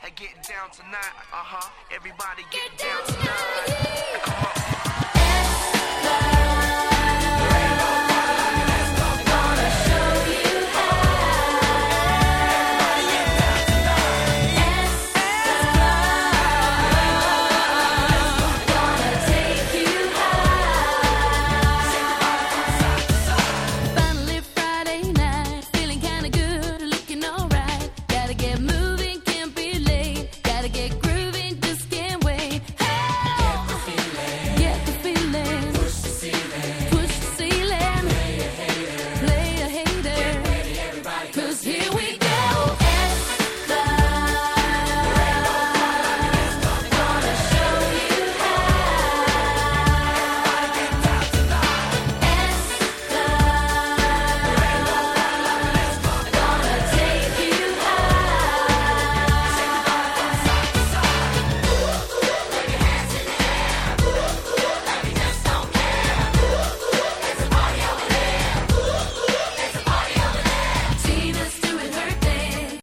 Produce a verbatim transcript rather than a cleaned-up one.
and get down tonight. Uh huh. Everybody get, get down, down tonight. Come on.